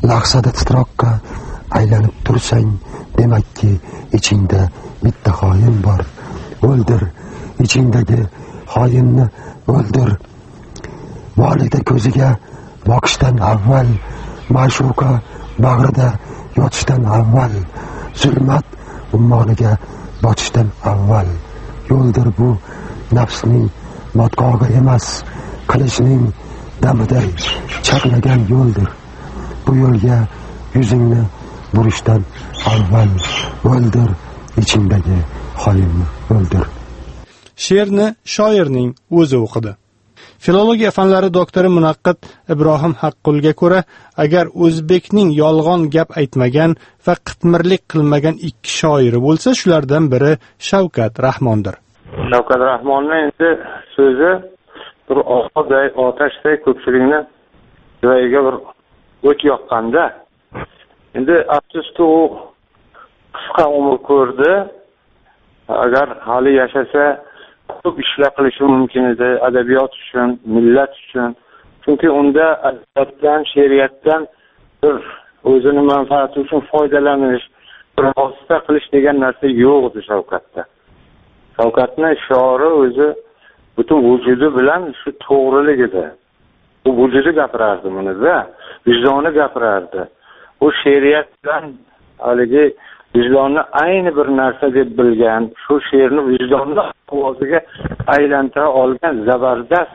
lahzada titroqqa aylanib tursang, demakki ichingda bitta xoin bor. O'ldir, ichingdagi xoinni o'ldir. Volida ko'ziga boqishdan avval, ma'shuqa bag'rida yotishdan avval, zulmat ummoniga botishdan avval yo'ldir bu nafsning motqog'i emas, qilishning damiday chaqnagan yo'ldir. Bu yo'lga yuzingni burishdan avval o'ldir, ichingdagi xoinni o'ldir. She'rni shoirning o'zi o'qidi. Filologiya fanlari doktori munaqqid Ibrohim Haqqulga ko'ra, agar o'zbekning yolg'on gap aytmagan va qitmirlik qilmagan ikki shoiri bo'lsa, shulardan biri Shavkat Rahmondir. Shavkat Rahmonning endi so'zi bir oqday, otashday ko'pchilikni yuragiga bir o't yoqqanda, endi afsuski u qisqa umr ko'rdi. Agar hali yashasa ko'p ishlar qilishi mumkin edi, adabiyot uchun, millat uchun. Chunki unda adabiyotdan, she'riyatdan bir o'zini manfaati uchun foydalanish, bir vosita qilish degan narsa yo'q edi Shavkatda. Shavkatning shiori o'zi butun vujudi bilan shu to'g'rilik edi. U vujudi gapirardi bunida, vijdoni gapirardi. U she'riyat bilan haligi vijdonni ayni bir narsa deb bilgan, shu she'rni vijdonni ovoziga aylantira olgan zabardast.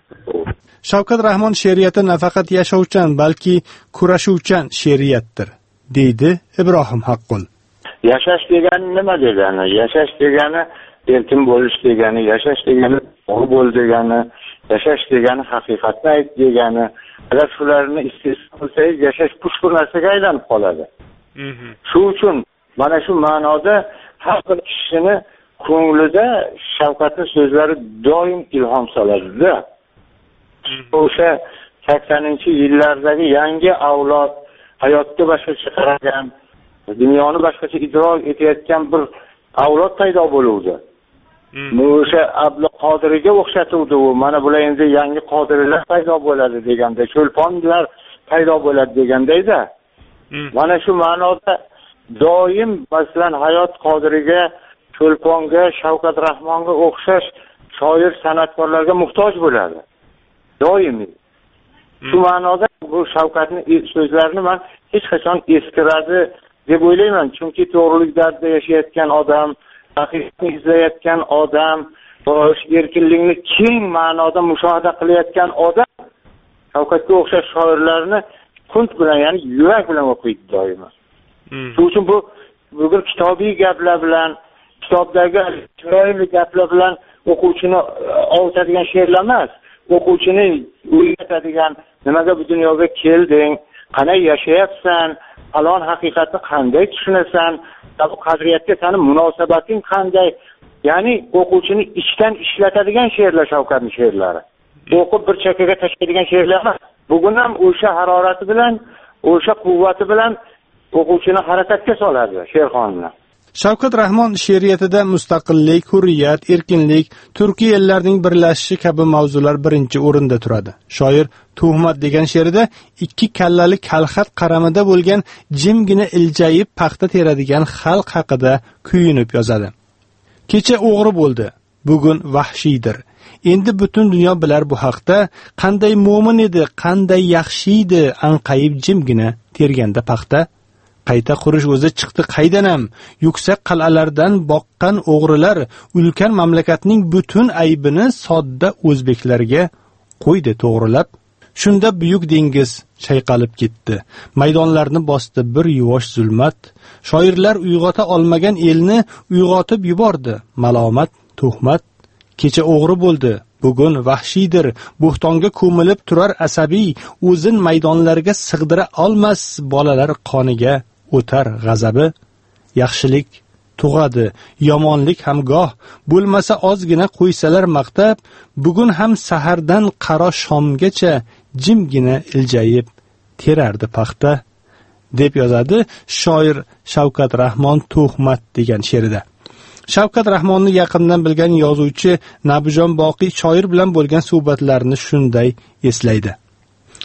Shavkat Rahmon she'riyati nafaqat yashovchan, balki kurashuvchan she'riyatdir, deydi Ibrohim Haqqul. Yashash degani nima degani? Yashash degani erkin bo'lish degani, yashash degani to'g'ri bo'l degani, yashash degani haqiqatni ayt degani. Agar shularni istisno qilsangiz, yashash pushkur narsaga aylanib qoladi. Shu uchun mana shu ma'noda har bir kishini ko'nglida Shavkatning so'zlari doim ilhom soladi-da. O'sha 80-yillardagi yangi avlod hayotga boshqacha qaragan, dunyoni boshqacha idrok etayotgan bir avlod paydo bo'luvdi. O'sha Abduqodirga o'xshatuvdi u. Mana bular endi yangi qodirlar paydo bo'ladi deganda, cho'lponlar paydo bo'ladi degandayda. Mana shu ma'noda doim masalan hayot qodiriga, cho'lponga, Shavkat Rahmonga o'xshash shoir san'atkorlarga muhtoj bo'ladi. Doimiy. Shu ma'noda bu Shavkatning so'zlarini men hech qachon eskiradi deb o'ylayman. Chunki to'g'rilik dardida yashayotgan odam, haqiqatni izlayotgan odam, erkinlikni keng ma'noda mushohada qilayotgan odam Shavkatga o'xshash shoirlarni qunt bilan, ya'ni yurak bilan o'qiydi doimo. Shuning uchun bu bir kitobiy gaplar bilan, kitobdagi chiroyli gaplar bilan o'quvchini ovutadigan she'rlar emas. O'quvchini o'ylatadigan, nimaga bu dunyoga kelding, qanday yashayapsan, falon haqiqatni qanday tushunasan, bu qadriyatga seni munosabating qanday, ya'ni o'quvchini ichdan ishlatadigan she'rlar Shavkatning she'rlari. O'qib bir chekkaga tashlaydigan she'rlar emas. Bugun ham o'sha harorati bilan, o'sha quvvati bilan o'quvchini harakatga soladi Sherxonni. Shavkat Rahmon she'riyatida mustaqillik, hurriyat, erkinlik, turkiy ellarning birlashishi kabi mavzular birinchi o'rinda turadi. Shoir Tuhmat degan she'rida ikki kallali kalxat qaramida bo'lgan jimgina iljayib paxta teradigan xalq haqida kuyinib yozadi. Kecha o'g'ri bo'ldi, bugun vahshiydir. Endi butun dunyo bilar bu haqda, qanday mo'min edi, qanday yaxshi edi, anqayib jimgina terganda paxta. Qayta qurish o'zi chiqdi qaydanam, yuksak qal'alardan boqqan o'g'rilar ulkan mamlakatning butun aybini sodda o'zbeklarga qo'ydi to'g'rilab. Shunda buyuk dengiz chayqalib ketdi, maydonlarni bosdi bir yuvosh zulmat. Shoirlar uyg'ota olmagan elni uyg'otib yubordi, malomat, tuhmat. Kecha o'g'ri bo'ldi, bugun vahshiydir, bo'xtonga ko'milib turar asabiy, o'zin maydonlarga sig'dira olmas, bolalar qoniga o'tar g'azabi. Yaxshilik tug'adi, yomonlik ham goh, bo'lmasa ozgina qo'ysalar maqtab, bugun ham sahardan qaro shomgacha jimgina iljayib terardi paxta, deb yozadi shoir Shavkat Rahmon Tuhmat degan she'rida. Shavkat Rahmonni yaqindan bilgan yozuvchi Nabijon Boqiy shoir bilan bo'lgan suhbatlarini shunday eslaydi.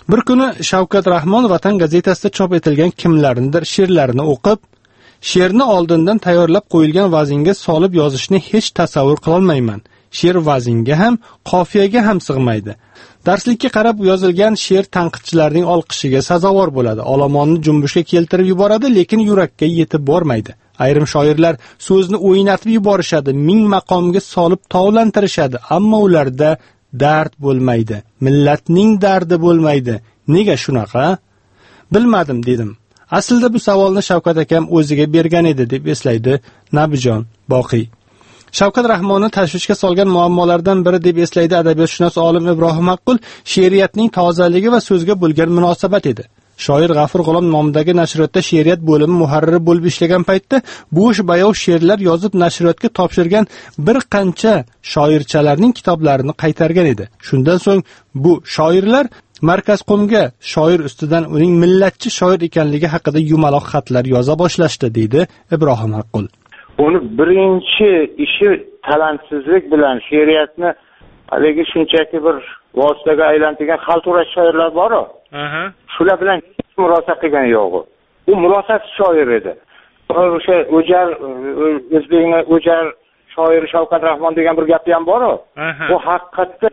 Bir kuni Shavkat Rahmon Vatan gazetasida chop etilgan kimlarnidir she'rlarini o'qib, she'rni oldindan tayyorlab qo'yilgan vaznga solib yozishni hech tasavvur qilolmayman. She'r vaznga ham, qofiyaga ham sig'maydi. Darslikka qarab yozilgan she'r tanqidchilarning olqishiga sazovor bo'ladi. Olomonni junbushga keltirib yuboradi, lekin yurakka yetib bormaydi. Ayrim shoirlar so'zni o'ynatib yuborishadi, ming maqomga solib tovlantirishadi, ammo ularda dard bo'lmaydi. Millatning dardi bo'lmaydi. Nega shunaqa? Bilmadim dedim. Aslida bu savolni Shavkat akam o'ziga bergan edi deb eslaydi Nabijon Boqiy. Shavkat Rahmonni tashvishga solgan muammolardan biri deb eslaydi adabiyotshunos olim Ibrohim Haqqul, she'riyatning tozaligi va so'zga bo'lgan munosabat edi. Shoir G'afur G'ulom nomidagi nashriyotda she'riyat bo'limi muharriri bo'lib ishlagan paytda bo'sh bayov she'rlar yozib nashriyotga topshirgan bir qancha shoirchalarning kitoblarini qaytargan edi. Shundan so'ng bu shoirlar Markazqo'mga shoir ustidan uning millatchi shoir ekanligi haqida yumaloq xatlar yoza boshlashdi, deydi Ibrohim Haqqul. Uni birinchi ishi talantsizlik bilan she'riyatni haligi shunchaki bir vositaga aylantirgan xalturash shoirlar bor-ku. Shular bilan murosa qilgan yo'q. U murosat shoir edi. O'sha O'jar o'zbekning O'jar shoiri Shavkat Rahmon degan bir gapi ham bor-ku. Bu haqiqatda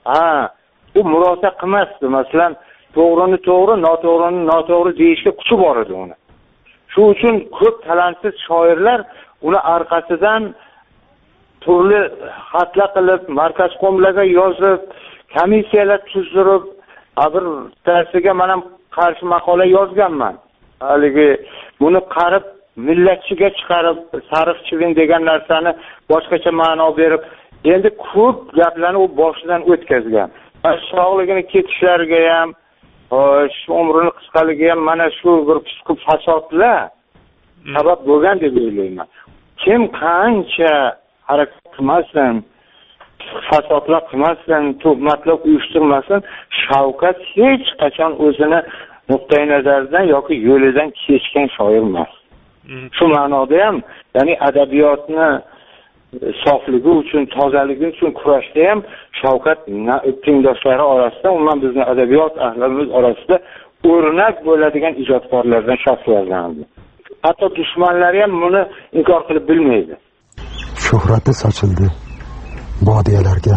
u murosa qilmasdi. Masalan, to'g'rini to'g'ri, noto'g'rini noto'g'ri deyishga kuchi bor edi uni. Shu uchun ko'p talantsiz shoirlar uni orqasidan turli xatlar qilib, Markazqo'mlarga yozib, komissiyalar tuzdirib, bir darsiga men ham qarshi maqola yozganman. Haligi buni qarib millatchiga chiqarib, sarifchivin degan narsani boshqacha ma'no berib, endi ko'p gaplarni u boshidan o'tkazgan. Sog'ligini ketishlariga ham, shu umrini qisqaligiga ham mana shu bir psixik fasodlar sabab bo'lgan deb o'ylayman. Kim qancha harakat qilmasin, fasodlar qilmasin, tuhmatlar uyushtirmasin, Shavkat hech qachon o'zini nuqtai nazaridan yoki yo'lidan kechgan shoir emas. Shu ma'noda ham, ya'ni adabiyotni sofligi uchun, tozaligi uchun kurashda ham Shavkat tengdoshlari orasida, umuman bizning adabiyot ahlimiz orasida o'rnak bo'ladigan ijodkorlardan shaxslardan. Hatto dushmanlari ham buni inkor qilib bilmaydi. Shuhrati sochildi bodiyalarga,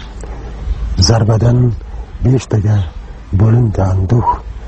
zarbadan 5 taga bo'lindi anduh,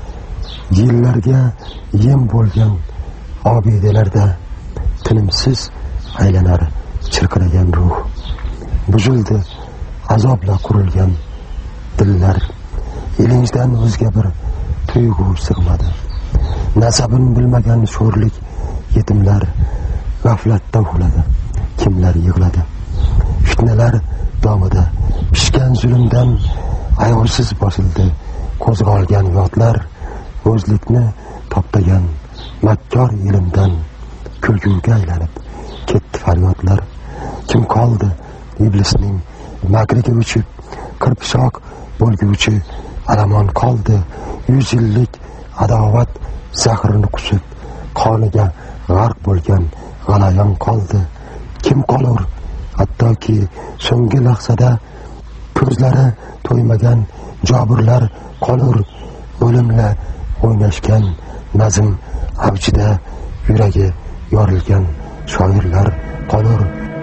yillarga yem bo'lgan obidalarda tinimsiz aylanar chirqiragan ruh. Buzildi azobla qurilgan dillar, ilinjdan o'zga bir tuyg'u sig'madi. Nasabin bilmagan sho'rlik yetimlar g'aflatda uxladi, kimlar yig'ladi. Fitnalar domida pishgan zulmdan ayovsiz bosildi qo'zg'algan yodlar, o'zlikni toptagan makkor ilmdan kulguga aylanib ketdi faryodlar. Kim qoldi iblisning makriga uchib, qirpishoq bo'lguvchi alamon qoldi. 100 yillik adovat zahrini qusib, qoniga g'arq bo'lgan g'alayon qoldi. Kim qolur hattoki so'nggi lahzada ko'zlari to'ymagan jobirlar qolur. O'limla o'ynashgan nazm avjida yuragi yorilgan shoirlar qolur.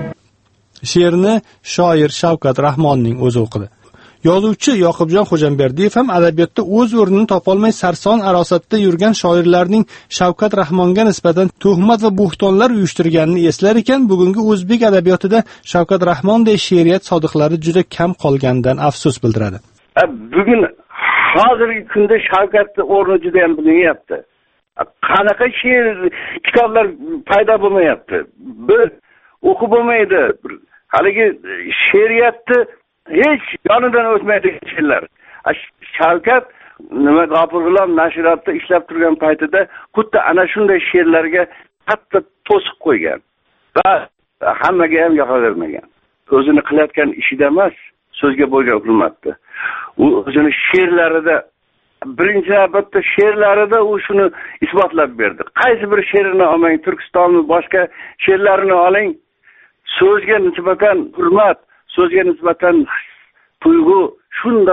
She'rni shoir Shavkat Rahmonning o'zi o'qidi. Yozuvchi Yoqubjon Xo'jamberdiyev ham adabiyotda o'z o'rnini topolmay sarson arosatda yurgan shoirlarning Shavkat Rahmonga nisbatan tuhmat va bo'xtonlar uyushtirganini eslar ekan, bugungi o'zbek adabiyotida Shavkat Rahmonday she'riyat sodiqlari juda kam qolganidan afsus bildiradi. Bugun hozirgi kunda Shavkatning o'rni juda ham bilinyapti. Qanaqa she'r kitoblar paydo bo'lmayapti. Bir o'qib bo'lmaydi. Haligi she'riyatni hech yonidan o'tmaydi she'rlar. Shavkat nima G'afur G'ulom nashriyotda ishlab turgan paytida xuddi ana shunday she'rlarga katta to'siq qo'ygan va hammaga ham yoqavermagan. O'zini qilayotgan ishida emas, so'zga bo'lgan hurmatda. U o'zini she'rlarida birinchi navbatda she'rlarida u shuni isbotlab berdi. Qaysi bir she'rini olmang, Turkistonning boshqa she'rlarini oling, so'zga nisbatan hurmat, so'zga nisbatan tuyg'u shunday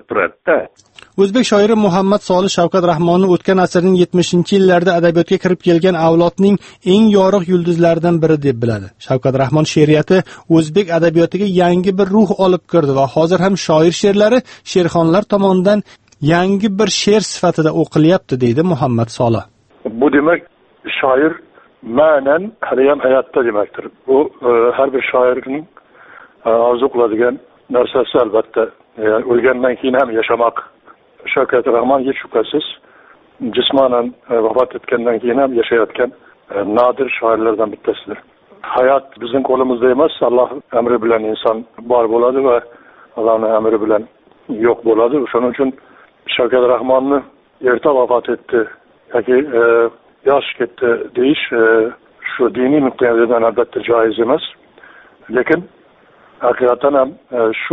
turadi-da. O'zbek shoiri Muhammad Solih Shavkat Rahmonning o'tgan asrning 70-yillarida adabiyotga kirib kelgan avlodning eng yorug' yulduzlaridan biri deb biladi. Shavkat Rahmon she'riyati o'zbek adabiyotiga yangi bir ruh olib kirdi va hozir ham shoir she'rlari sherxonlar tomonidan yangi bir she'r sifatida o'qilyapti, deydi Muhammad Solih. Bu demak, shoir ma'nan hali ham hayotda demakdir. Bu har bir shoirning orzu qiladigan narsasi albatta. Yani o'lgandan keyin ham yashamoq. Shavkat Rahmon hech shubhasiz jismonan vafot etgandan keyin ham yashayotgan nodir shoirlardan bittasidir. Hayot bizning qo'limizda emas, Alloh amri bilan inson bor bo'ladi va Allohning amri bilan yo'q bo'ladi. Shuning uchun Shavkat Rahmonni erta vafot etdi yoki yosh ketdi deyish shu diniy nuqtai nazardan albatta joiz emas. Lekin haqiqatan ham shu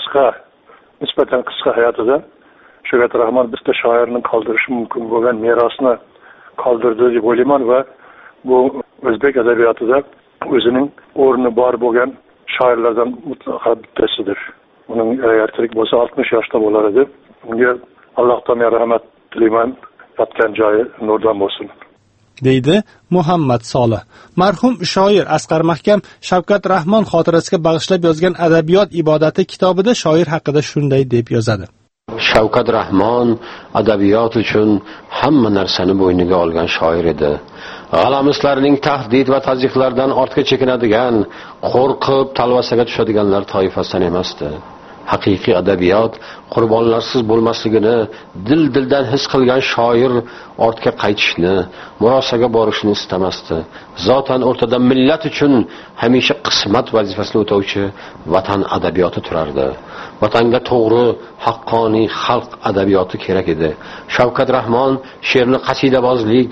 nisbatan qisqa hayotida Shavkat Rahmon bitta shoirning qoldirishi mumkin bo'lgan merosni qoldirdi deb o'ylayman va bu o'zbek adabiyotida o'zining o'rni bor bo'lgan shoirlardan mutlaqo bittasidir. Uning agar tirik bo'lsa 60 yoshda bo'lar edi. Unga Allohdan rahmat tilayman, yotgan joyi nurdan bo'lsin, deydi Muhammad Solih. Marhum shoir Asqar Mahkam Shavkat Rahmon xotirasiga bag'ishlab yozgan Adabiyot ibodati kitobida shoir haqida shunday deb yozadi. Shavkat Rahmon adabiyot uchun hamma narsani bo'yniga olgan shoir edi. G'alamislarning tahdid va tazyiqlardan ortga chekinadigan, qo'rqib talvasaga tushadiganlar toifasidan emasdi. Haqiqiy adabiyot qurbonlarsiz bo'lmasligini dil-dildan his qilgan shoir ortga qaytishni, murosaga borishni istamasdi. Zotan o'rtada millat uchun hamisha qismat vazifasini o'tovchi vatan adabiyoti turardi. Vatanga to'g'ri, haqqoniy xalq adabiyoti kerak edi. Shavkat Rahmon she'rni qasidabozlik,